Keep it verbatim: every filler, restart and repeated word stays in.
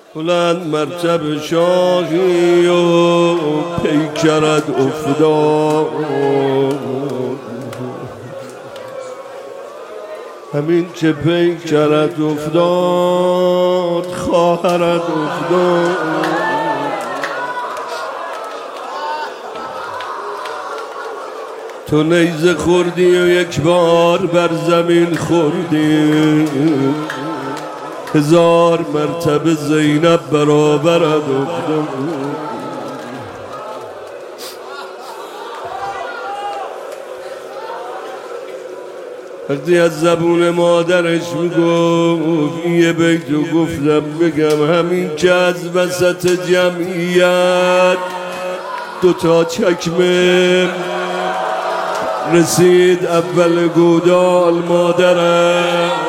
بلند مرتب شاهی و پیکرت افتاد، همین که پیکرت افتاد خواهرت افتاد. تو نیزه خوردی و یک بار بر زمین خوردی، هزار مرتبه زینب برابرت افتاد. وقتی از زبون مادرش میگفت یه بیتو گفتم بگم، همین که از وسط جمعیت دوتا چکمه رسید اول گودال مادرم،